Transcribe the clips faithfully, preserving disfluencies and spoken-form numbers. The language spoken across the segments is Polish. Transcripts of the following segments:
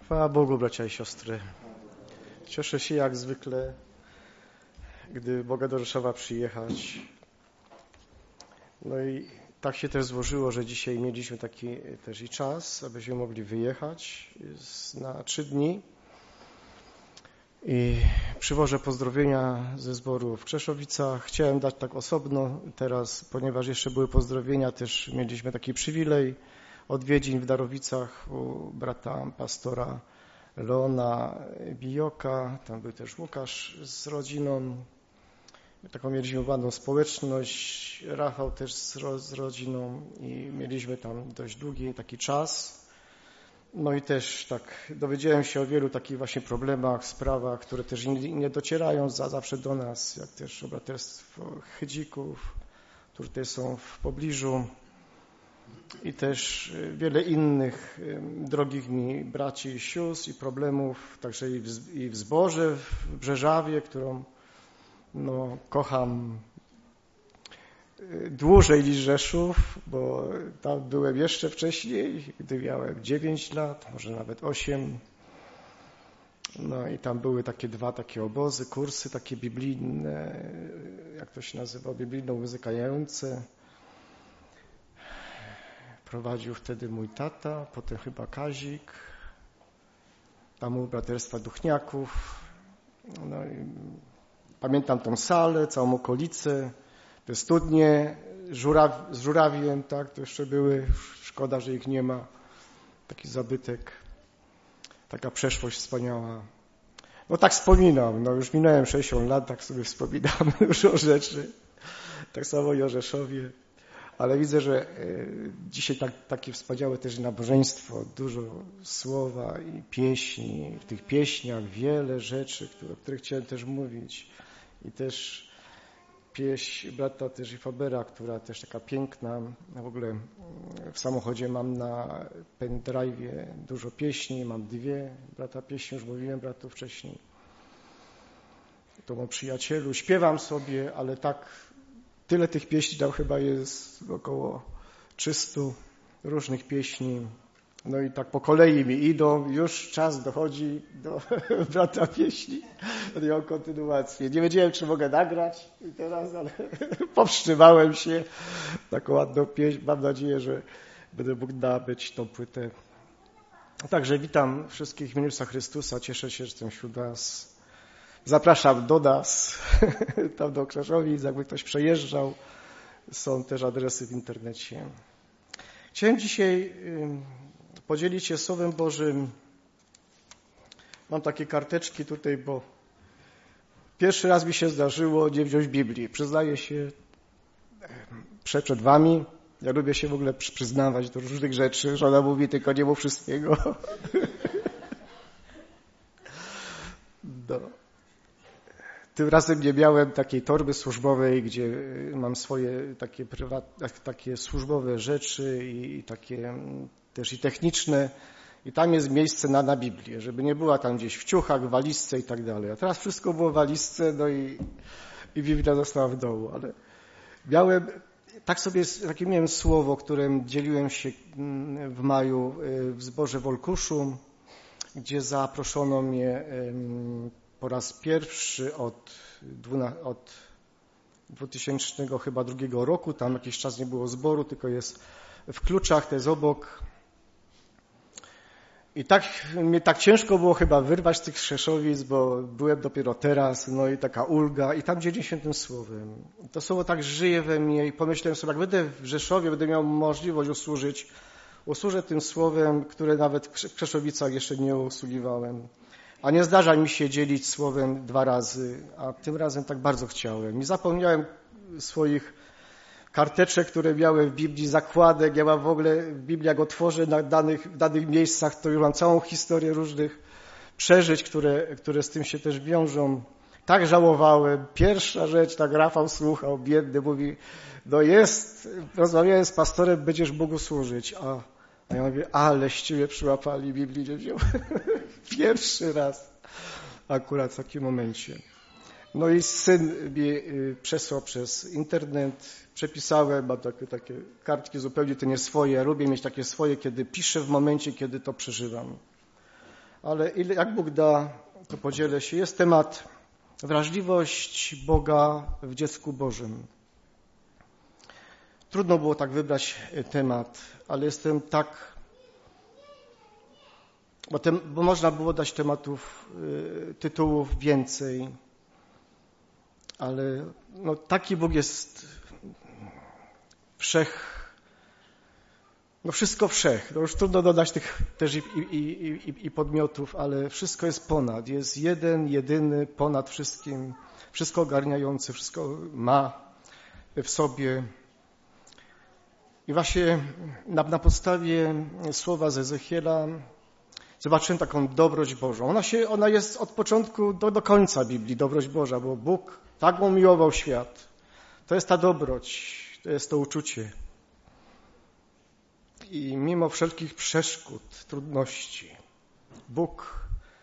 Chwała Bogu, bracia i siostry. Cieszę się jak zwykle, gdy mogę do Rzeszowa przyjechać. No i tak się też złożyło, że dzisiaj mieliśmy taki też i czas, abyśmy mogli wyjechać na trzy dni. I przywożę pozdrowienia ze zboru w Krzeszowicach. Chciałem dać tak osobno teraz, ponieważ jeszcze były pozdrowienia, też mieliśmy taki przywilej odwiedzin w Darowicach u brata pastora Leona Bijoka. Tam był też Łukasz z rodziną. Taką mieliśmy ładną społeczność. Rafał też z, ro, z rodziną i mieliśmy tam dość długi taki czas. No i też tak dowiedziałem się o wielu takich właśnie problemach, sprawach, które też nie, nie docierają za zawsze do nas, jak też o braterstwo Chydzików, które też są w pobliżu i też wiele innych drogich mi braci i sióstr i problemów, także i w, i w zborze w Brzeżawie, którą no, kocham dłużej niż Rzeszów, bo tam byłem jeszcze wcześniej, gdy miałem dziewięć lat, może nawet osiem. No i tam były takie dwa takie obozy, kursy takie biblijne, jak to się nazywa, biblijno-muzykujące. Prowadził wtedy mój tata, potem chyba Kazik, tam u braterstwa Duchniaków. No i pamiętam tą salę, całą okolicę, te studnie żuraw, z żurawiem, tak, to jeszcze były, szkoda, że ich nie ma, taki zabytek, taka przeszłość wspaniała. No tak wspominam, no już minąłem sześćdziesiąt lat, tak sobie wspominam dużo rzeczy, tak samo i o Rzeszowie, ale widzę, że dzisiaj tak, takie wspaniałe też nabożeństwo, dużo słowa i pieśni, w tych pieśniach wiele rzeczy, o których chciałem też mówić i też pieśń brata też i Fabera, która też taka piękna. W ogóle w samochodzie mam na pendrive'ie dużo pieśni, mam dwie brata pieśni, już mówiłem bratu wcześniej. To o przyjacielu. Śpiewam sobie, ale tak tyle tych pieśni tam chyba jest około trzystu różnych pieśni. No i tak po kolei mi idą, już czas dochodzi do brata pieśni, do kontynuacji. Nie wiedziałem, czy mogę nagrać teraz, ale powstrzymałem się. Taką ładną pieśń. Mam nadzieję, że będę mógł nabyć tą płytę. Także witam wszystkich w imieniu Chrystusa. Cieszę się, że jestem wśród was. Zapraszam do nas, tam do Krzeszowic, jakby ktoś przejeżdżał. Są też adresy w internecie. Chciałem dzisiaj podzielić się Słowem Bożym. Mam takie karteczki tutaj, bo pierwszy raz mi się zdarzyło nie wziąć Biblii. Przyznaję się przed wami. Ja lubię się w ogóle przyznawać do różnych rzeczy. Żona mówi, tylko nie mów wszystkiego. No. Tym razem nie miałem takiej torby służbowej, gdzie mam swoje takie prywatne, takie służbowe rzeczy i takie też i techniczne. I tam jest miejsce na, na Biblię, żeby nie była tam gdzieś w ciuchach, w walizce i tak dalej. A teraz wszystko było w walizce, no i, i Biblia została w domu. Ale miałem, tak sobie, takie miałem słowo, którym dzieliłem się w maju w zborze w Olkuszu, gdzie zaproszono mnie po raz pierwszy od, od dwutysięcznego chyba drugiego roku. Tam jakiś czas nie było zboru, tylko jest w Kluczach, to jest obok. I tak mnie tak ciężko było chyba wyrwać z tych Krzeszowic, bo byłem dopiero teraz, no i taka ulga i tam dzieliłem się tym słowem. To słowo tak żyje we mnie i pomyślałem sobie, jak będę w Rzeszowie, będę miał możliwość usłużyć, usłużę tym słowem, które nawet w Krzeszowicach jeszcze nie usługiwałem. A nie zdarza mi się dzielić słowem dwa razy, a tym razem tak bardzo chciałem. I zapomniałem swoich karteczek, które miałem w Biblii, zakładek. Ja mam w ogóle w Biblii, jak otworzę na danych, w danych miejscach, to już mam całą historię różnych przeżyć, które, które z tym się też wiążą. Tak żałowałem. Pierwsza rzecz, tak Rafał słuchał, biedny, mówi, no jest, rozmawiałem z pastorem, będziesz Bogu służyć. A, a ja mówię, aleście mnie przyłapali, Biblii nie wziął. Pierwszy raz akurat w takim momencie. No i syn mi przesłał przez internet, przepisałem, mam takie, takie kartki zupełnie to nie swoje. Ja lubię mieć takie swoje, kiedy piszę w momencie, kiedy to przeżywam. ale ile, jak Bóg da, to podzielę się. Jest temat wrażliwość Boga w dziecku Bożym. Trudno było tak wybrać temat, ale jestem tak, bo, tem, bo można było dać tematów, y, tytułów więcej, ale no, taki Bóg jest wszech, no wszystko wszech. No już trudno dodać tych też i, i, i, i podmiotów, ale wszystko jest ponad. Jest jeden, jedyny, ponad wszystkim, wszystko ogarniający, wszystko ma w sobie. I właśnie na, na podstawie słowa z Ezechiela zobaczyłem taką dobroć Bożą. Ona, się, ona jest od początku do, do końca Biblii, dobroć Boża, bo Bóg tak umiłował świat. To jest ta dobroć, to jest to uczucie. I mimo wszelkich przeszkód, trudności, Bóg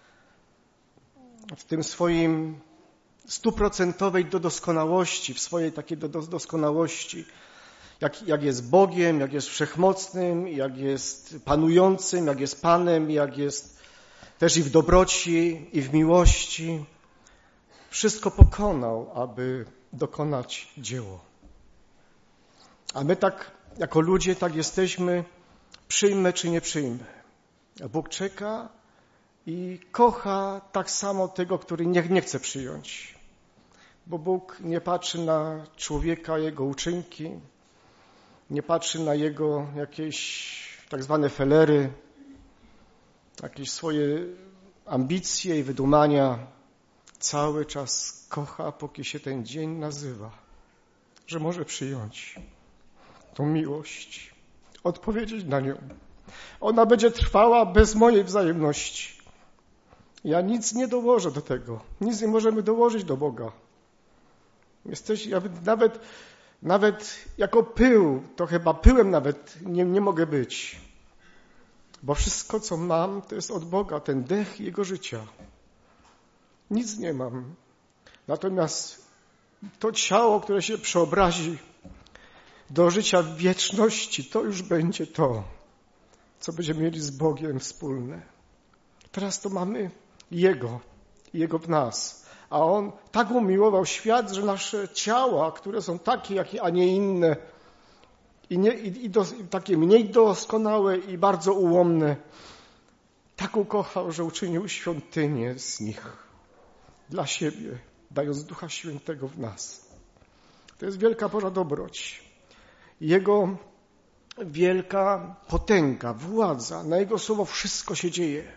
w tym swoim stuprocentowej do doskonałości, w swojej takiej do, do doskonałości, jak, jak jest Bogiem, jak jest wszechmocnym, jak jest panującym, jak jest Panem, jak jest też i w dobroci, i w miłości, wszystko pokonał, aby dokonać dzieło. A my tak, jako ludzie, tak jesteśmy, przyjmę czy nie przyjmę. A Bóg czeka i kocha tak samo tego, który nie, nie chce przyjąć. Bo Bóg nie patrzy na człowieka, jego uczynki, nie patrzy na jego jakieś tak zwane felery, jakieś swoje ambicje i wydumania. Cały czas kocha, póki się ten dzień nazywa, że może przyjąć tą miłość, odpowiedzieć na nią. Ona będzie trwała bez mojej wzajemności. Ja nic nie dołożę do tego. Nic nie możemy dołożyć do Boga. Jesteś, ja nawet, nawet jako pył, to chyba pyłem nawet nie, nie mogę być. Bo wszystko, co mam, to jest od Boga, ten dech Jego życia. Nic nie mam. Natomiast to ciało, które się przeobrazi do życia w wieczności, to już będzie to, co będziemy mieli z Bogiem wspólne. Teraz to mamy Jego, Jego w nas. A On tak umiłował świat, że nasze ciała, które są takie, a nie inne, i, nie, i, i, do, i takie mniej doskonałe i bardzo ułomne, tak ukochał, że uczynił świątynię z nich dla siebie, dając Ducha Świętego w nas. To jest wielka Boża dobroć. Jego wielka potęga, władza, na Jego słowo wszystko się dzieje.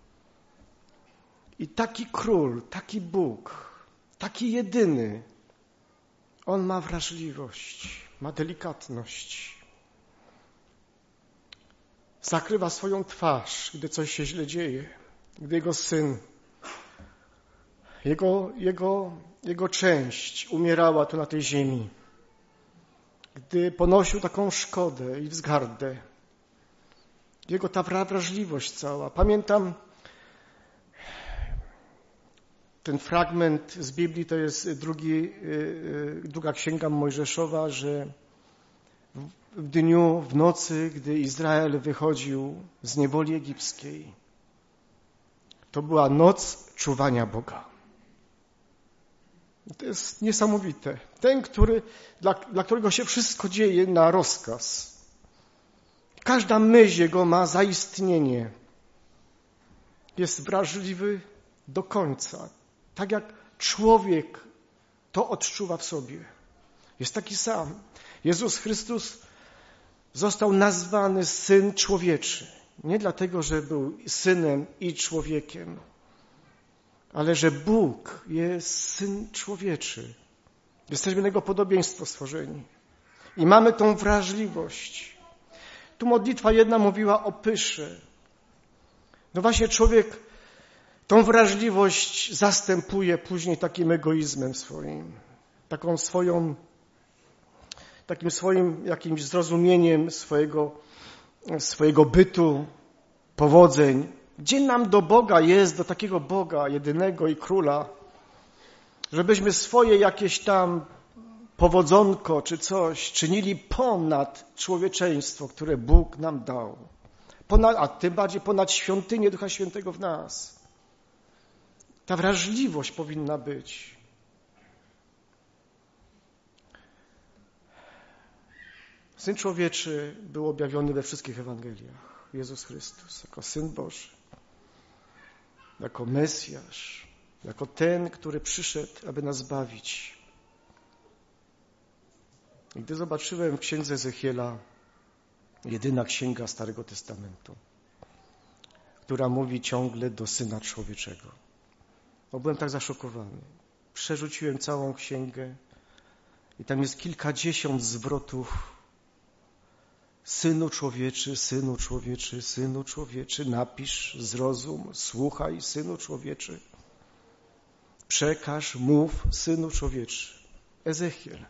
I taki król, taki Bóg, taki jedyny, On ma wrażliwość, ma delikatność. Zakrywa swoją twarz, gdy coś się źle dzieje, gdy Jego Syn, Jego, jego, jego część umierała tu na tej ziemi, gdy ponosił taką szkodę i wzgardę. Jego ta wrażliwość cała. Pamiętam ten fragment z Biblii, to jest drugi, druga księga Mojżeszowa, że w dniu, w nocy, gdy Izrael wychodził z niewoli egipskiej, to była noc czuwania Boga. To jest niesamowite. Ten, który, dla, dla którego się wszystko dzieje na rozkaz. Każda myśl Jego ma zaistnienie. Jest wrażliwy do końca. Tak jak człowiek to odczuwa w sobie. Jest taki sam. Jezus Chrystus został nazwany Syn Człowieczy. Nie dlatego, że był Synem i człowiekiem, ale że Bóg jest Syn Człowieczy. Jesteśmy na Jego podobieństwo stworzeni. I mamy tą wrażliwość. Tu modlitwa jedna mówiła o pysze. No właśnie człowiek tą wrażliwość zastępuje później takim egoizmem swoim. Taką swoją, takim swoim jakimś zrozumieniem swojego, swojego bytu, powodzeń. Gdzie nam do Boga jest, do takiego Boga jedynego i Króla, żebyśmy swoje jakieś tam powodzonko czy coś czynili ponad człowieczeństwo, które Bóg nam dał. ponad, a tym bardziej ponad świątynię Ducha Świętego w nas. Ta wrażliwość powinna być. Syn Człowieczy był objawiony we wszystkich Ewangeliach. Jezus Chrystus jako Syn Boży, jako Mesjasz, jako ten, który przyszedł, aby nas zbawić. I gdy zobaczyłem w księdze Ezechiela, jedyna księga Starego Testamentu, która mówi ciągle do Syna Człowieczego, bo byłem tak zaszokowany. Przerzuciłem całą księgę i tam jest kilkadziesiąt zwrotów. Synu Człowieczy, Synu Człowieczy, Synu Człowieczy, napisz, zrozum, słuchaj, Synu Człowieczy. Przekaż, mów, Synu Człowieczy. Ezechiel.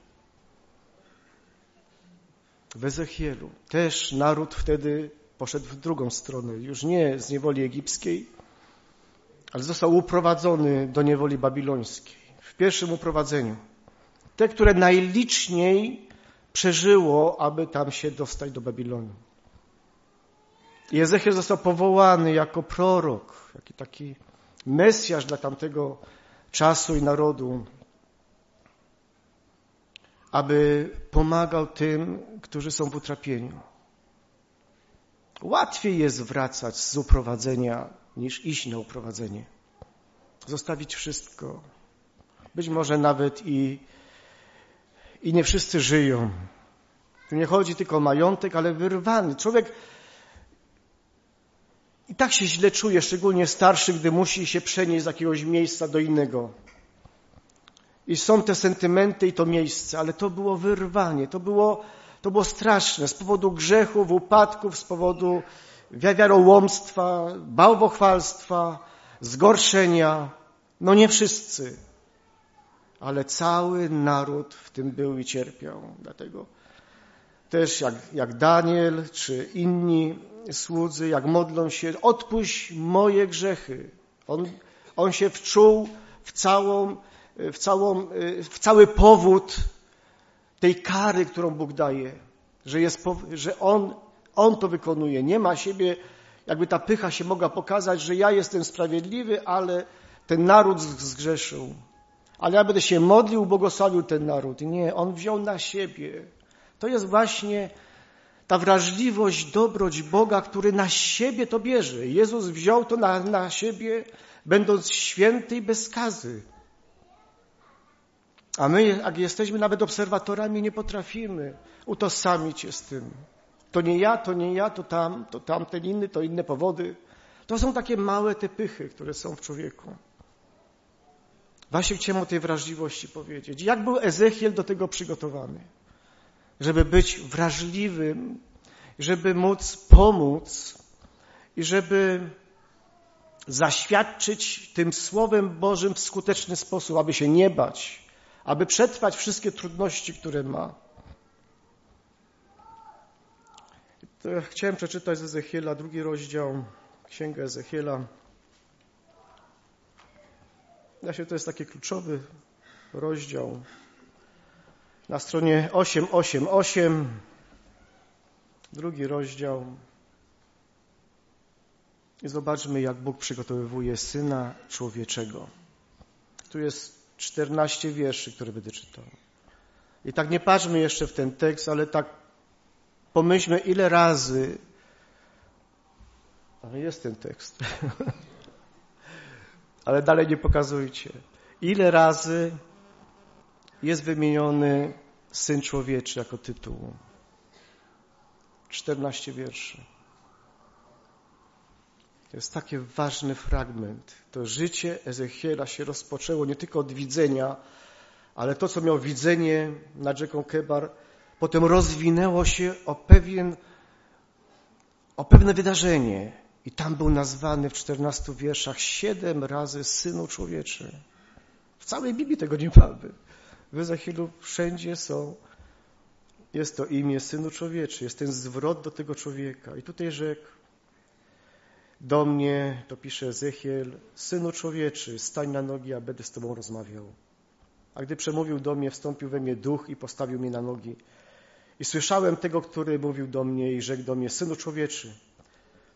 W Ezechielu też naród wtedy poszedł w drugą stronę. Już nie z niewoli egipskiej, ale został uprowadzony do niewoli babilońskiej. W pierwszym uprowadzeniu. Te, które najliczniej przeżyło, aby tam się dostać do Babilonu. I Ezechiel został powołany jako prorok, jako taki Mesjasz dla tamtego czasu i narodu, aby pomagał tym, którzy są w utrapieniu. Łatwiej jest wracać z uprowadzenia, niż iść na uprowadzenie. Zostawić wszystko. Być może nawet i, i nie wszyscy żyją. Tu nie chodzi tylko o majątek, ale wyrwany. Człowiek i tak się źle czuje, szczególnie starszy, gdy musi się przenieść z jakiegoś miejsca do innego. I są te sentymenty i to miejsce, ale to było wyrwanie, to było, to było straszne z powodu grzechów, upadków, z powodu wiarołomstwa, bałwochwalstwa, zgorszenia. No nie wszyscy, ale cały naród w tym był i cierpiał. Dlatego też jak, jak Daniel czy inni słudzy, jak modlą się, odpuść moje grzechy. On, on się wczuł w całą W, całą, w cały powód tej kary, którą Bóg daje, że, jest, że on, on to wykonuje. Nie ma siebie, jakby ta pycha się mogła pokazać, że ja jestem sprawiedliwy, ale ten naród zgrzeszył. Ale ja będę się modlił, błogosławił ten naród. Nie, on wziął na siebie. To jest właśnie ta wrażliwość, dobroć Boga, który na siebie to bierze. Jezus wziął to na, na siebie, będąc święty i bez skazy. A my, jak jesteśmy nawet obserwatorami, nie potrafimy utożsamić się z tym. To nie ja, to nie ja, to tam, to tamten inny, to inne powody. To są takie małe te pychy, które są w człowieku. Właśnie chciałem o tej wrażliwości powiedzieć. Jak był Ezechiel do tego przygotowany? Żeby być wrażliwym, żeby móc pomóc i żeby zaświadczyć tym Słowem Bożym w skuteczny sposób, aby się nie bać, aby przetrwać wszystkie trudności, które ma. To ja chciałem przeczytać z Ezechiela, drugi rozdział, Księgę Ezechiela. Właśnie to jest taki kluczowy rozdział. Na stronie osiemset osiemdziesiąt osiem, drugi rozdział. I zobaczmy, jak Bóg przygotowywuje Syna Człowieczego. Tu jest czternaście wierszy, które będę czytał. I tak nie patrzmy jeszcze w ten tekst, ale tak pomyślmy, ile razy... Ale jest ten tekst. Ale dalej nie pokazujcie. Ile razy jest wymieniony Syn Człowieczy jako tytuł? czternaście wierszy. To jest taki ważny fragment. To życie Ezechiela się rozpoczęło nie tylko od widzenia, ale to, co miał widzenie nad rzeką Kebar, potem rozwinęło się o pewien, o pewne wydarzenie. I tam był nazwany w czternastu wierszach siedem razy Synu Człowieczy. W całej Biblii tego nie mamy. W Ezechielu wszędzie są, jest to imię Synu Człowieczy, jest ten zwrot do tego człowieka. I tutaj rzekł do mnie, to pisze Ezechiel, Synu Człowieczy, stań na nogi, a będę z Tobą rozmawiał. A gdy przemówił do mnie, wstąpił we mnie duch i postawił mnie na nogi. I słyszałem tego, który mówił do mnie i rzekł do mnie, Synu Człowieczy,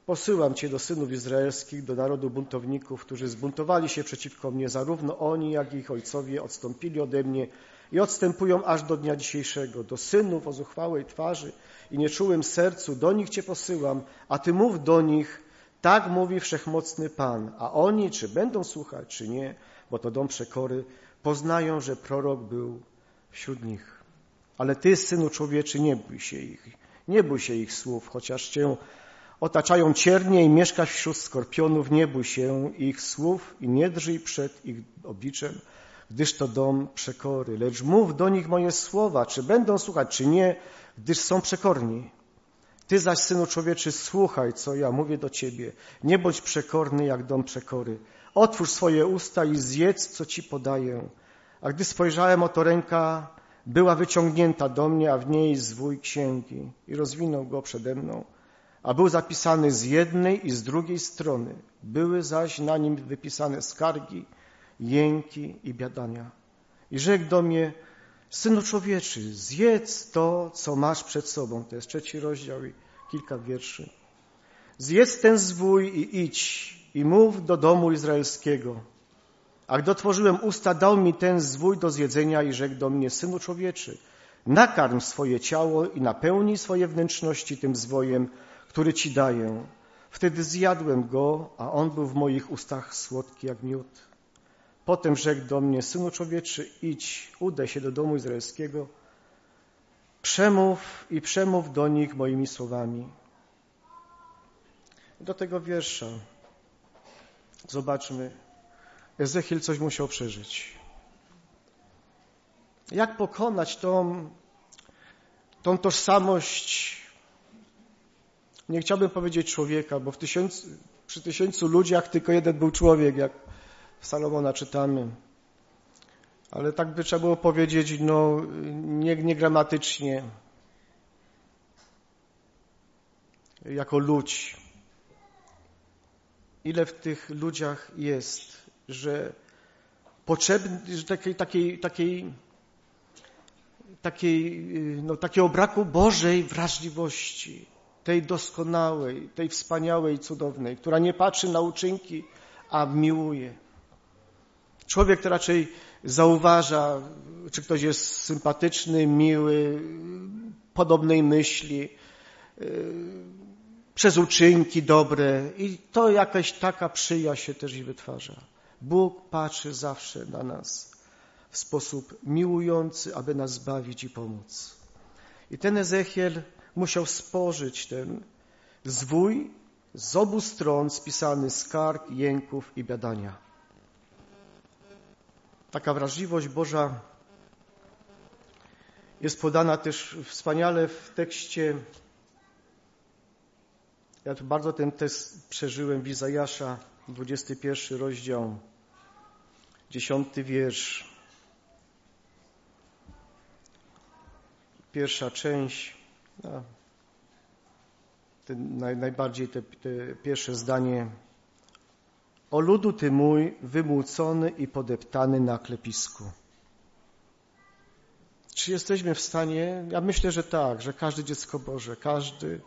posyłam Cię do synów izraelskich, do narodu buntowników, którzy zbuntowali się przeciwko mnie. Zarówno oni, jak i ich ojcowie odstąpili ode mnie i odstępują aż do dnia dzisiejszego. Do synów o zuchwałej twarzy i nieczułym sercu, do nich Cię posyłam, a Ty mów do nich, tak mówi Wszechmocny Pan. A oni, czy będą słuchać, czy nie, bo to dom przekory, poznają, że prorok był wśród nich. Ale Ty, Synu Człowieczy, nie bój się ich, nie bój się ich słów, chociaż Cię otaczają ciernie i mieszkasz wśród skorpionów, nie bój się ich słów i nie drżyj przed ich obliczem, gdyż to dom przekory. Lecz mów do nich moje słowa, czy będą słuchać, czy nie, gdyż są przekorni. Ty zaś, Synu Człowieczy, słuchaj, co ja mówię do Ciebie. Nie bądź przekorny jak dom przekory. Otwórz swoje usta i zjedz, co Ci podaję. A gdy spojrzałem, oto ręka była wyciągnięta do mnie, a w niej zwój księgi. I rozwinął go przede mną. A był zapisany z jednej i z drugiej strony. Były zaś na nim wypisane skargi, jęki i biadania. I rzekł do mnie, Synu Człowieczy, zjedz to, co masz przed sobą. To jest trzeci rozdział i kilka wierszy. Zjedz ten zwój i idź i mów do domu izraelskiego. A gdy otworzyłem usta, dał mi ten zwój do zjedzenia i rzekł do mnie, Synu Człowieczy, nakarm swoje ciało i napełnij swoje wnętrzności tym zwojem, który Ci daję. Wtedy zjadłem go, a on był w moich ustach słodki jak miód. Potem rzekł do mnie, Synu Człowieczy, idź, udaj się do domu izraelskiego, przemów i przemów do nich moimi słowami. Do tego wiersza zobaczmy, Ezechiel coś musiał przeżyć. Jak pokonać tą, tą tożsamość, nie chciałbym powiedzieć człowieka, bo w tysiąc, przy tysięcu ludziach tylko jeden był człowiek, jak w Salomona czytamy. Ale tak by trzeba było powiedzieć, no nie, nie gramatycznie, jako ludź. Ile w tych ludziach jest, że potrzebny, że takiej, takiej, takiej, takiej, no, takiego braku Bożej wrażliwości, tej doskonałej, tej wspaniałej, cudownej, która nie patrzy na uczynki, a miłuje. Człowiek to raczej zauważa, czy ktoś jest sympatyczny, miły, podobnej myśli, przez uczynki dobre i to jakaś taka przyjaźń się też i wytwarza. Bóg patrzy zawsze na nas w sposób miłujący, aby nas zbawić i pomóc. I ten Ezechiel musiał spożyć ten zwój z obu stron spisany skarg, jęków i biadania. Taka wrażliwość Boża jest podana też wspaniale w tekście. Ja tu bardzo ten tekst przeżyłem w Izajasza, dwudziesty pierwszy rozdział, dziesiąty wiersz. Pierwsza część, no, ten naj, najbardziej te, te pierwsze zdanie. O ludu Ty mój, wymłócony i podeptany na klepisku. Czy jesteśmy w stanie? Ja myślę, że tak, że każde dziecko Boże, każdy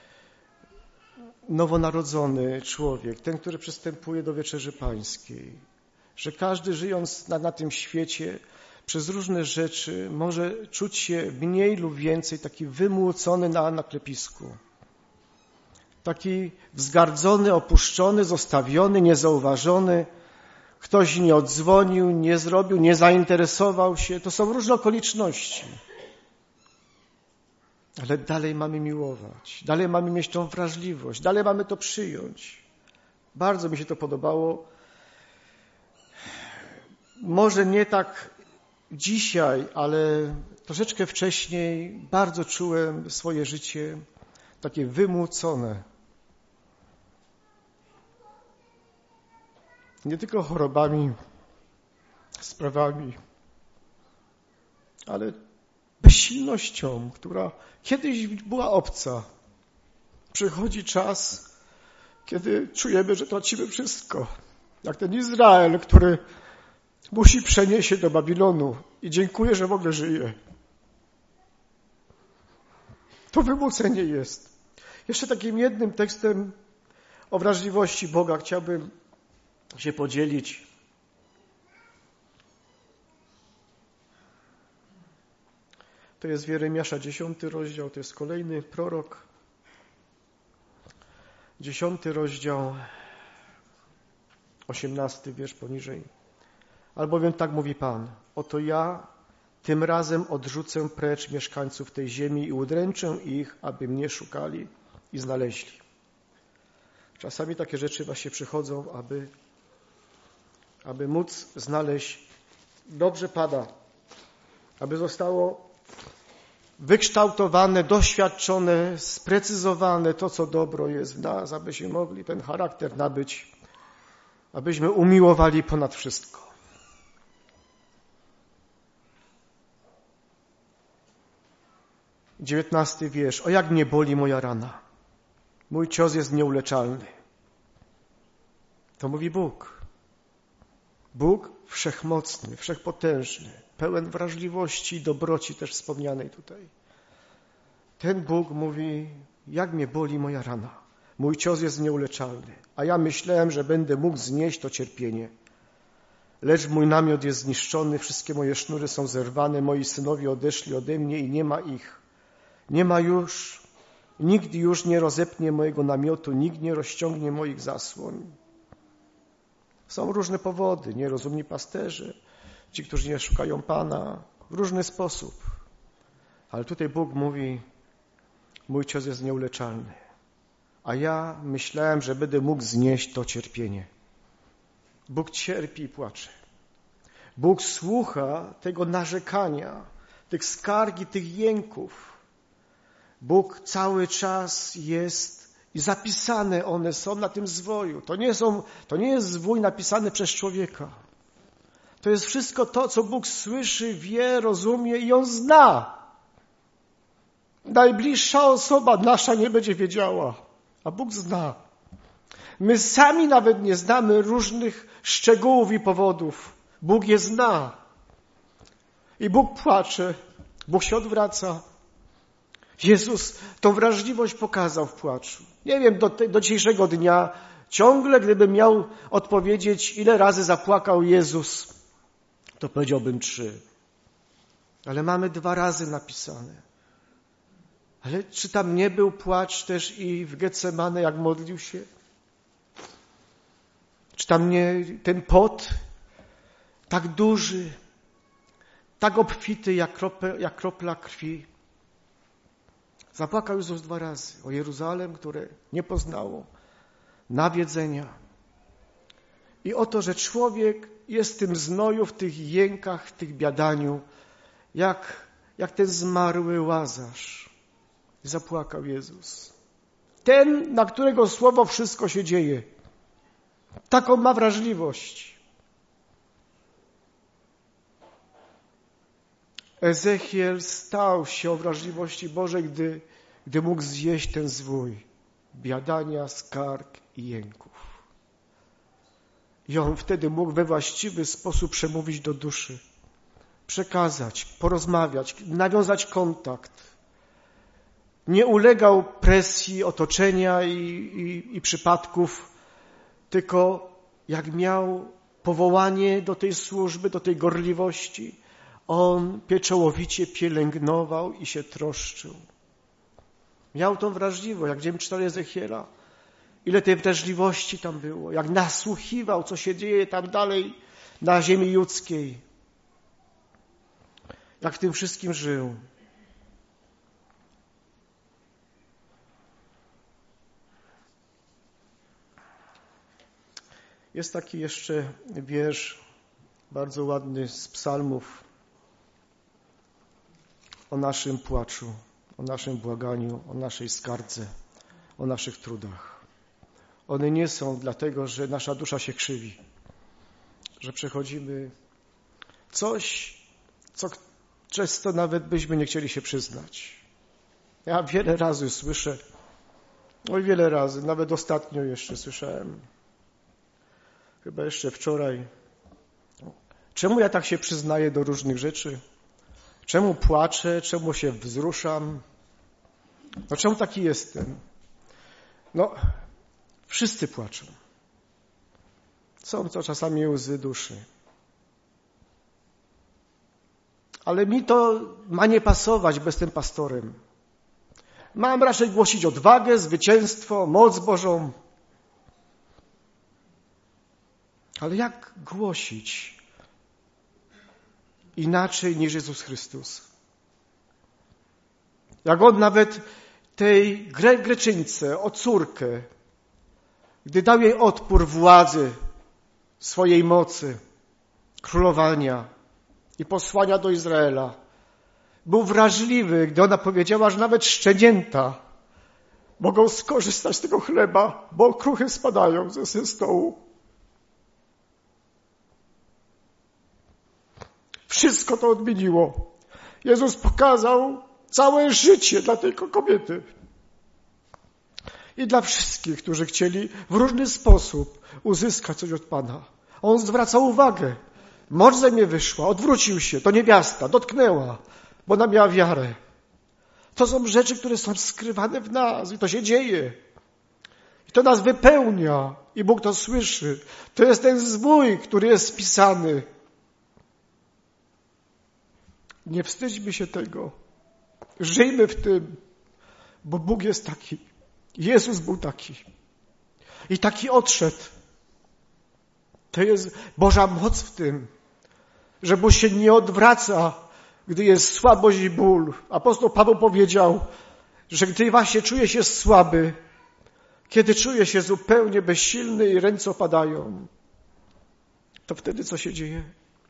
nowonarodzony człowiek, ten, który przystępuje do Wieczerzy Pańskiej, że każdy żyjąc na, na tym świecie przez różne rzeczy może czuć się mniej lub więcej taki wymłócony na, na klepisku. Taki wzgardzony, opuszczony, zostawiony, niezauważony. Ktoś nie odzwonił, nie zrobił, nie zainteresował się. To są różne okoliczności. Ale dalej mamy miłować. Dalej mamy mieć tą wrażliwość. Dalej mamy to przyjąć. Bardzo mi się to podobało. Może nie tak dzisiaj, ale troszeczkę wcześniej bardzo czułem swoje życie takie wymłócone. Nie tylko chorobami, sprawami, ale bezsilnością, która kiedyś była obca. Przychodzi czas, kiedy czujemy, że tracimy wszystko. Jak ten Izrael, który musi przenieść się do Babilonu i dziękuję, że w ogóle żyje. To wymłócenie jest. Jeszcze takim jednym tekstem O wrażliwości Boga chciałbym się podzielić. To jest Jeremiasza dziesiąty rozdział, to jest kolejny prorok. Dziesiąty rozdział, osiemnasty wiersz poniżej. Albowiem tak mówi Pan, oto ja tym razem odrzucę precz mieszkańców tej ziemi i udręczę ich, aby mnie szukali i znaleźli. Czasami takie rzeczy właśnie przychodzą, aby, aby móc znaleźć, dobrze pada, aby zostało wykształtowane, doświadczone, sprecyzowane to, co dobro jest w nas, abyśmy mogli ten charakter nabyć, abyśmy umiłowali ponad wszystko. Dziewiętnasty wiersz. O jak mnie boli moja rana. Mój cios jest nieuleczalny. To mówi Bóg. Bóg wszechmocny, wszechpotężny, pełen wrażliwości i dobroci też wspomnianej tutaj. Ten Bóg mówi, jak mnie boli moja rana. Mój cios jest nieuleczalny, a ja myślałem, że będę mógł znieść to cierpienie. Lecz mój namiot jest zniszczony, wszystkie moje sznury są zerwane, moi synowie odeszli ode mnie i nie ma ich. Nie ma już, nikt już nie rozepnie mojego namiotu, nikt nie rozciągnie moich zasłon. Są różne powody, nierozumni pasterze, ci, którzy nie szukają Pana, w różny sposób. Ale tutaj Bóg mówi, mój cios jest nieuleczalny, a ja myślałem, że będę mógł znieść to cierpienie. Bóg cierpi i płacze. Bóg słucha tego narzekania, tych skarg i tych jęków. Bóg cały czas jest i zapisane one są na tym zwoju. To nie są, to nie jest zwój napisany przez człowieka. To jest wszystko to, co Bóg słyszy, wie, rozumie i On zna. Najbliższa osoba nasza nie będzie wiedziała, a Bóg zna. My sami nawet nie znamy różnych szczegółów i powodów. Bóg je zna. I Bóg płacze. Bóg się odwraca. Jezus tą wrażliwość pokazał w płaczu. Nie wiem, do, te, do dzisiejszego dnia ciągle, gdybym miał odpowiedzieć, ile razy zapłakał Jezus, to powiedziałbym trzy. Ale mamy dwa razy napisane. Ale czy tam nie był płacz też i w Getsemane, jak modlił się? Czy tam nie ten pot tak duży, tak obfity jak, krople, jak kropla krwi? Zapłakał Jezus dwa razy o Jeruzalem, które nie poznało nawiedzenia. I o to, że człowiek jest w tym znoju, w tych jękach, w tych biadaniu, jak, jak ten zmarły Łazarz. Zapłakał Jezus. Ten, na którego słowo wszystko się dzieje. Taką ma wrażliwość. Ezechiel stał się o wrażliwości Bożej, gdy, gdy mógł zjeść ten zwój biadania, skarg i jęków. I on wtedy mógł we właściwy sposób przemówić do duszy, przekazać, porozmawiać, nawiązać kontakt. Nie ulegał presji otoczenia i, i, i przypadków, tylko jak miał powołanie do tej służby, do tej gorliwości, on pieczołowicie pielęgnował i się troszczył. Miał tą wrażliwość, jak będziemy czytali Ezechiela. Ile tej wrażliwości tam było, jak nasłuchiwał, co się dzieje tam dalej na ziemi judzkiej. Jak w tym wszystkim żył. Jest taki jeszcze wiersz, bardzo ładny z psalmów, o naszym płaczu, o naszym błaganiu, o naszej skardze, o naszych trudach. One nie są dlatego, że nasza dusza się krzywi, że przechodzimy coś, co często nawet byśmy nie chcieli się przyznać. Ja wiele razy słyszę, oj wiele razy, nawet ostatnio jeszcze słyszałem, chyba jeszcze wczoraj, czemu ja tak się przyznaję do różnych rzeczy? Czemu płaczę? Czemu się wzruszam? No czemu taki jestem? No, Wszyscy płaczą. Są to czasami łzy duszy. Ale mi to ma nie pasować bez tym pastorem. Mam raczej głosić odwagę, zwycięstwo, moc Bożą. Ale jak głosić inaczej niż Jezus Chrystus? Jak On nawet tej Gre- Greczyńce, o córkę, gdy dał jej odpór władzy, swojej mocy, królowania i posłania do Izraela, był wrażliwy, gdy ona powiedziała, że nawet szczenięta mogą skorzystać z tego chleba, bo okruchy spadają ze stołu. Wszystko to odmieniło. Jezus pokazał całe życie dla tej kobiety. I dla wszystkich, którzy chcieli w różny sposób uzyskać coś od Pana. On zwracał uwagę. Moc ze mnie wyszła, odwrócił się, to niewiasta, dotknęła, bo ona miała wiarę. To są rzeczy, które są skrywane w nas i to się dzieje. I to nas wypełnia i Bóg to słyszy. To jest ten zwój, który jest spisany. Nie wstydźmy się tego. Żyjmy w tym, bo Bóg jest taki. Jezus był taki. I taki odszedł. To jest Boża moc w tym, że Bóg się nie odwraca, gdy jest słabość i ból. Apostoł Paweł powiedział, że gdy właśnie czuje się słaby, kiedy czuje się zupełnie bezsilny i ręce opadają, to wtedy co się dzieje?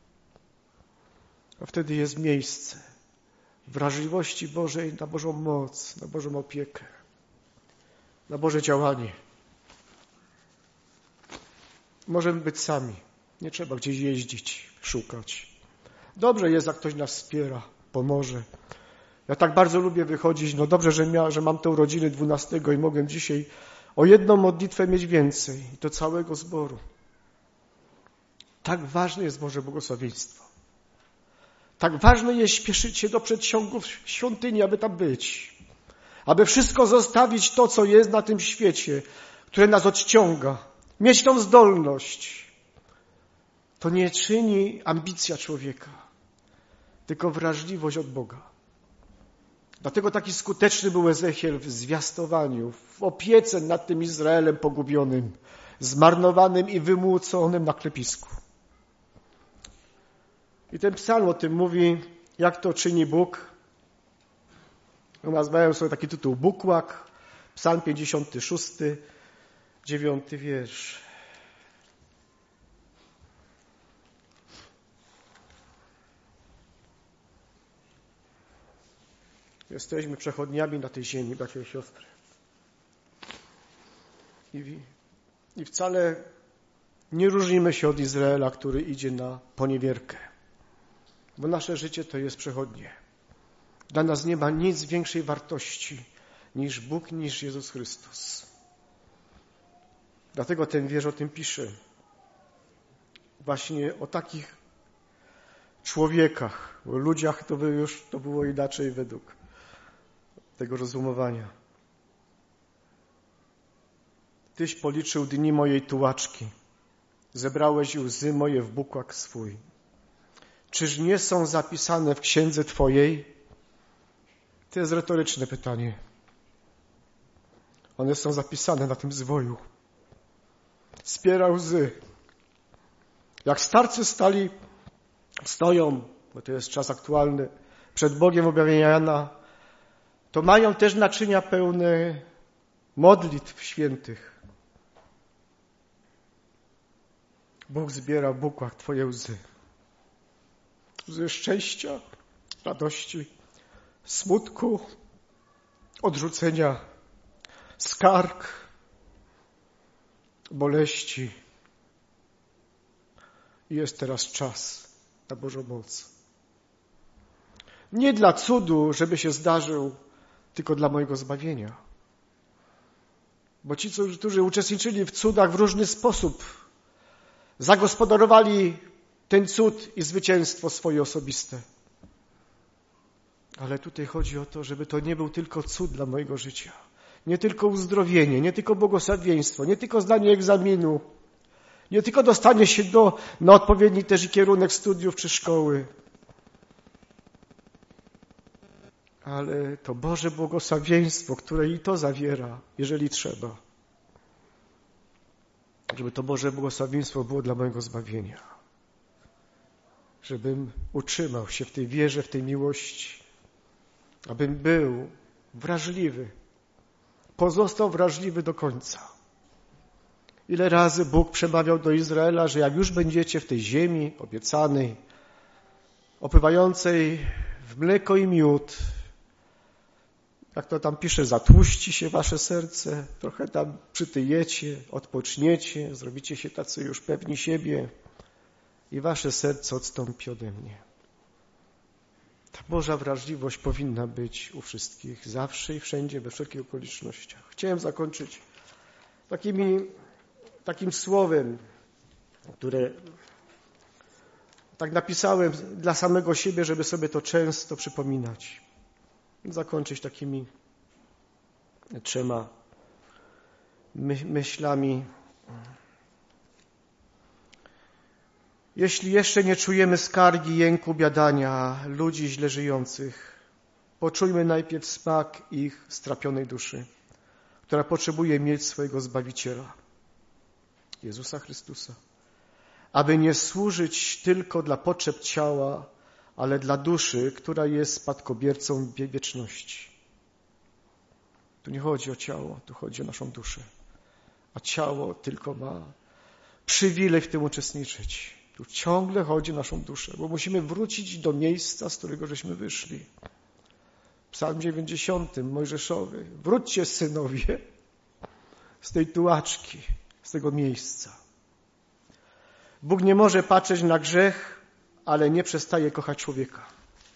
A wtedy jest miejsce wrażliwości Bożej na Bożą moc, na Bożą opiekę, na Boże działanie. Możemy być sami. Nie trzeba gdzieś jeździć, szukać. Dobrze jest, jak ktoś nas wspiera, pomoże. Ja tak bardzo lubię wychodzić. No dobrze, że, mia, że mam te urodziny dwunastego i mogę dzisiaj o jedną modlitwę mieć więcej. I to całego zboru. Tak ważne jest Boże błogosławieństwo. Tak ważne jest śpieszyć się do przedsionków świątyni, aby tam być. Aby wszystko zostawić to, co jest na tym świecie, które nas odciąga. Mieć tą zdolność. To nie czyni ambicja człowieka, tylko wrażliwość od Boga. Dlatego taki skuteczny był Ezechiel w zwiastowaniu, w opiece nad tym Izraelem pogubionym, zmarnowanym i wymłóconym na klepisku. I ten psalm o tym mówi, jak to czyni Bóg. Nazwałem sobie taki tytuł Bukłak, psalm pięćdziesiąty szósty, dziewiąty wiersz. Jesteśmy przechodniami na tej ziemi, bracia i siostry. I, I wcale nie różnimy się od Izraela, który idzie na poniewierkę. Bo nasze życie to jest przechodnie. Dla nas nie ma nic większej wartości niż Bóg, niż Jezus Chrystus. Dlatego ten wiersz o tym pisze. Właśnie o takich człowiekach, o ludziach to by już to było inaczej według tego rozumowania. Tyś policzył dni mojej tułaczki, zebrałeś łzy moje w bukłak swój. Czyż nie są zapisane w księdze Twojej? To jest retoryczne pytanie. One są zapisane na tym zwoju. Spiera łzy. Jak starcy stali, stoją, bo to jest czas aktualny, przed Bogiem objawienia Jana, to mają też naczynia pełne modlitw świętych. Bóg zbiera w bukłach Twoje łzy. Łzy szczęścia, radości, smutku, odrzucenia, skarg, boleści. I jest teraz czas na Bożą moc. Nie dla cudu, żeby się zdarzył, tylko dla mojego zbawienia. Bo ci, którzy uczestniczyli w cudach w różny sposób, zagospodarowali ten cud i zwycięstwo swoje osobiste. Ale tutaj chodzi o to, żeby to nie był tylko cud dla mojego życia. Nie tylko uzdrowienie, nie tylko błogosławieństwo, nie tylko zdanie egzaminu, nie tylko dostanie się do, na odpowiedni też i kierunek studiów czy szkoły, ale to Boże błogosławieństwo, które i to zawiera, jeżeli trzeba. Żeby to Boże błogosławieństwo było dla mojego zbawienia. Żebym utrzymał się w tej wierze, w tej miłości. Abym był wrażliwy. Pozostał wrażliwy do końca. Ile razy Bóg przemawiał do Izraela, że jak już będziecie w tej ziemi obiecanej, opływającej w mleko i miód, jak to tam pisze, zatłuści się wasze serce, trochę tam przytyjecie, odpoczniecie, zrobicie się tacy już pewni siebie i wasze serce odstąpi ode mnie. Ta Boża wrażliwość powinna być u wszystkich, zawsze i wszędzie, we wszelkich okolicznościach. Chciałem zakończyć takimi, takim słowem, które tak napisałem dla samego siebie, żeby sobie to często przypominać. Zakończyć takimi trzema myślami. Jeśli jeszcze nie czujemy skargi, jęku, biadania ludzi źle żyjących, poczujmy najpierw smak ich strapionej duszy, która potrzebuje mieć swojego Zbawiciela, Jezusa Chrystusa, aby nie służyć tylko dla potrzeb ciała, ale dla duszy, która jest spadkobiercą wieczności. Tu nie chodzi o ciało, tu chodzi o naszą duszę. A ciało tylko ma przywilej w tym uczestniczyć. Tu ciągle chodzi o naszą duszę, bo musimy wrócić do miejsca, z którego żeśmy wyszli. Psalm dziewięćdziesiąty, Mojżeszowy. Wróćcie, synowie, z tej tułaczki, z tego miejsca. Bóg nie może patrzeć na grzech, ale nie przestaje kochać człowieka.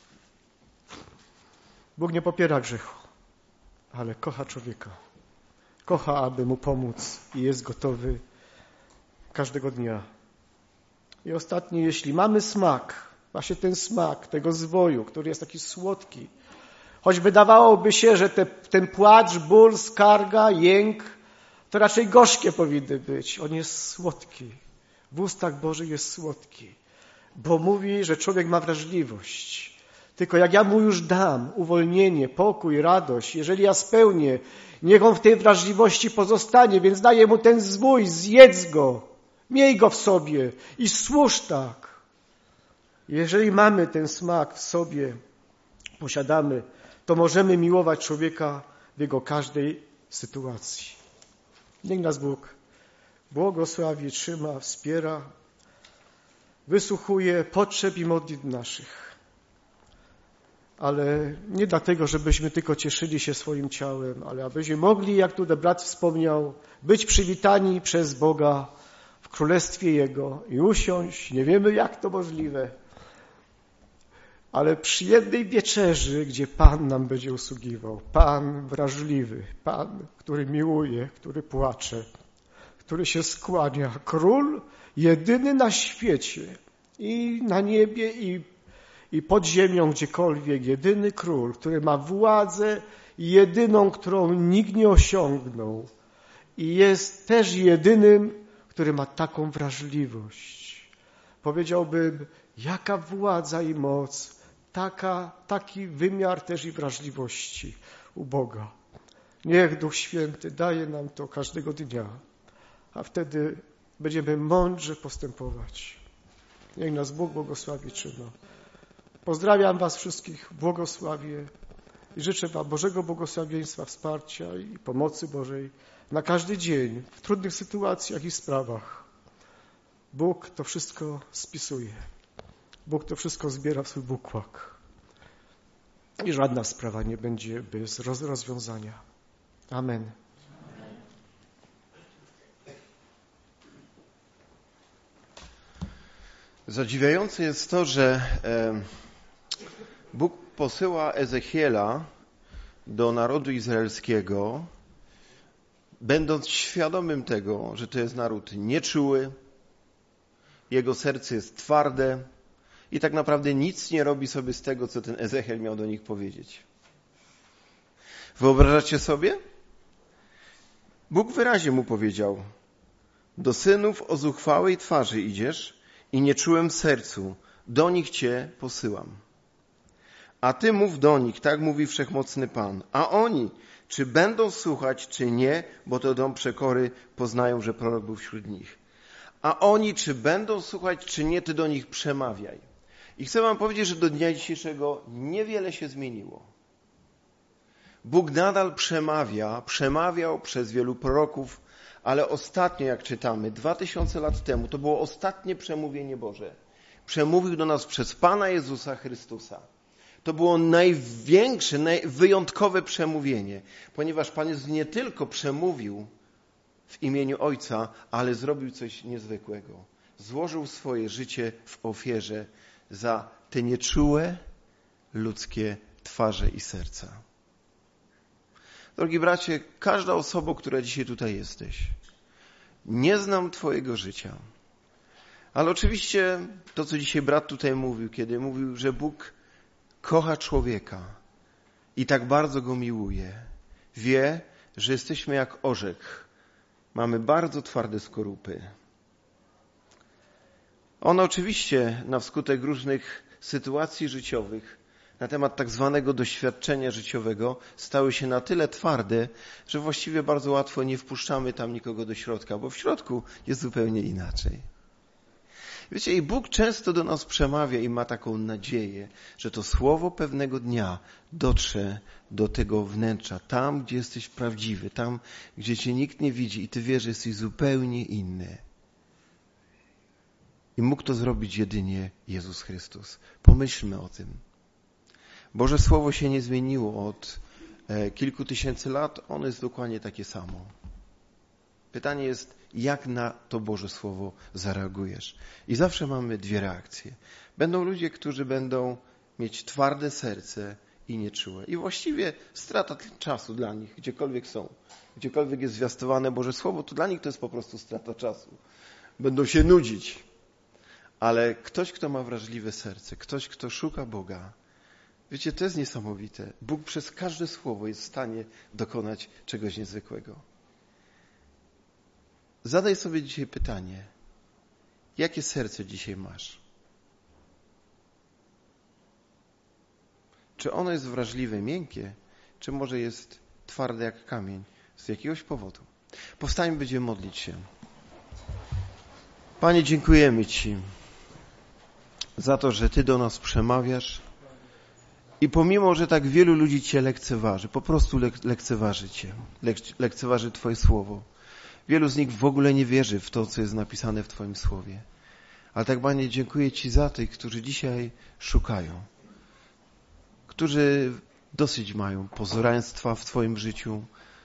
Bóg nie popiera grzechu, ale kocha człowieka. Kocha, aby mu pomóc i jest gotowy każdego dnia. I ostatnie, jeśli mamy smak, właśnie ten smak tego zwoju, który jest taki słodki, choć wydawałoby się, że te, ten płacz, ból, skarga, jęk, to raczej gorzkie powinny być. On jest słodki. W ustach Bożych jest słodki. Bo mówi, że człowiek ma wrażliwość. Tylko jak ja mu już dam uwolnienie, pokój, radość, jeżeli ja spełnię, niech on w tej wrażliwości pozostanie, więc daję mu ten zwój, zjedz go, miej go w sobie i służ tak. Jeżeli mamy ten smak w sobie, posiadamy, to możemy miłować człowieka w jego każdej sytuacji. Niech nas Bóg błogosławi, trzyma, wspiera, wysłuchuje potrzeb i modlitw naszych. Ale nie dlatego, żebyśmy tylko cieszyli się swoim ciałem, ale abyśmy mogli, jak tutaj brat wspomniał, być przywitani przez Boga w Królestwie Jego i usiąść, nie wiemy jak to możliwe, ale przy jednej wieczerzy, gdzie Pan nam będzie usługiwał. Pan wrażliwy, Pan, który miłuje, który płacze, który się skłania. Król jedyny na świecie i na niebie i, i pod ziemią, gdziekolwiek. Jedyny król, który ma władzę jedyną, którą nikt nie osiągnął. I jest też jedynym, który ma taką wrażliwość. Powiedziałbym, jaka władza i moc, taka, taki wymiar też i wrażliwości u Boga. Niech Duch Święty daje nam to każdego dnia, a wtedy będziemy mądrze postępować. Niech nas Bóg błogosławi trzyma. Pozdrawiam was wszystkich, błogosławię i życzę wam Bożego błogosławieństwa, wsparcia i pomocy Bożej na każdy dzień, w trudnych sytuacjach i sprawach. Bóg to wszystko spisuje. Bóg to wszystko zbiera w swój bukłak. I żadna sprawa nie będzie bez rozwiązania. Amen. Zadziwiające jest to, że Bóg posyła Ezechiela do narodu izraelskiego, będąc świadomym tego, że to jest naród nieczuły, jego serce jest twarde i tak naprawdę nic nie robi sobie z tego, co ten Ezechiel miał do nich powiedzieć. Wyobrażacie sobie? Bóg wyraźnie mu powiedział: do synów o zuchwałej twarzy idziesz i nieczułym sercu, do nich cię posyłam. A ty mów do nich, tak mówi Wszechmocny Pan. A oni, czy będą słuchać, czy nie, bo to dom przekory, poznają, że prorok był wśród nich. A oni, czy będą słuchać, czy nie, ty do nich przemawiaj. I chcę wam powiedzieć, że do dnia dzisiejszego niewiele się zmieniło. Bóg nadal przemawia, przemawiał przez wielu proroków, ale ostatnio, jak czytamy, dwa tysiące lat temu, to było ostatnie przemówienie Boże. Przemówił do nas przez Pana Jezusa Chrystusa. To było największe, wyjątkowe przemówienie, ponieważ Pan Jezus nie tylko przemówił w imieniu Ojca, ale zrobił coś niezwykłego. Złożył swoje życie w ofierze za te nieczułe ludzkie twarze i serca. Drogi bracie, każda osoba, która dzisiaj tutaj jesteś, nie znam twojego życia, ale oczywiście to, co dzisiaj brat tutaj mówił, kiedy mówił, że Bóg kocha człowieka i tak bardzo go miłuje, wie, że jesteśmy jak orzech. Mamy bardzo twarde skorupy. One oczywiście na wskutek różnych sytuacji życiowych, na temat tak zwanego doświadczenia życiowego, stały się na tyle twarde, że właściwie bardzo łatwo nie wpuszczamy tam nikogo do środka, bo w środku jest zupełnie inaczej. Wiecie, i Bóg często do nas przemawia i ma taką nadzieję, że to słowo pewnego dnia dotrze do tego wnętrza, tam, gdzie jesteś prawdziwy, tam, gdzie cię nikt nie widzi i ty wiesz, że jesteś zupełnie inny. I mógł to zrobić jedynie Jezus Chrystus. Pomyślmy o tym. Boże Słowo się nie zmieniło od kilku tysięcy lat, ono jest dokładnie takie samo. Pytanie jest, jak na to Boże Słowo zareagujesz? I zawsze mamy dwie reakcje. Będą ludzie, którzy będą mieć twarde serce i nieczułe. I właściwie strata czasu dla nich, gdziekolwiek są. Gdziekolwiek jest zwiastowane Boże Słowo, to dla nich to jest po prostu strata czasu. Będą się nudzić. Ale ktoś, kto ma wrażliwe serce, ktoś, kto szuka Boga, wiecie, to jest niesamowite. Bóg przez każde słowo jest w stanie dokonać czegoś niezwykłego. Zadaj sobie dzisiaj pytanie, jakie serce dzisiaj masz? Czy ono jest wrażliwe, miękkie, czy może jest twarde jak kamień z jakiegoś powodu? Powstańmy, będziemy modlić się. Panie, dziękujemy Ci za to, że Ty do nas przemawiasz i pomimo, że tak wielu ludzi Cię lekceważy, po prostu lek- lekceważy Cię, lek- lekceważy Twoje słowo. Wielu z nich w ogóle nie wierzy w to, co jest napisane w Twoim słowie. Ale tak, Panie, dziękuję Ci za tych, którzy dzisiaj szukają, którzy dosyć mają pozoraństwa w Twoim życiu,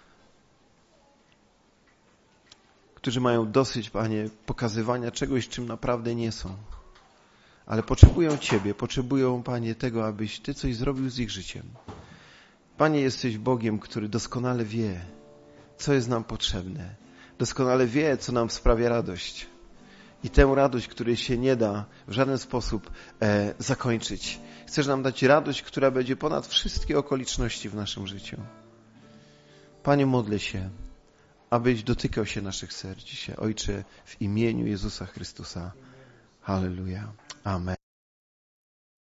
którzy mają dosyć, Panie, pokazywania czegoś, czym naprawdę nie są. Ale potrzebują Ciebie, potrzebują, Panie, tego, abyś Ty coś zrobił z ich życiem. Panie, jesteś Bogiem, który doskonale wie, co jest nam potrzebne. Doskonale wie, co nam sprawia radość. I tę radość, której się nie da w żaden sposób e, zakończyć. Chcesz nam dać radość, która będzie ponad wszystkie okoliczności w naszym życiu. Panie, modlę się, abyś dotykał się naszych serc dzisiaj. Ojcze, w imieniu Jezusa Chrystusa. Halleluja. Amen.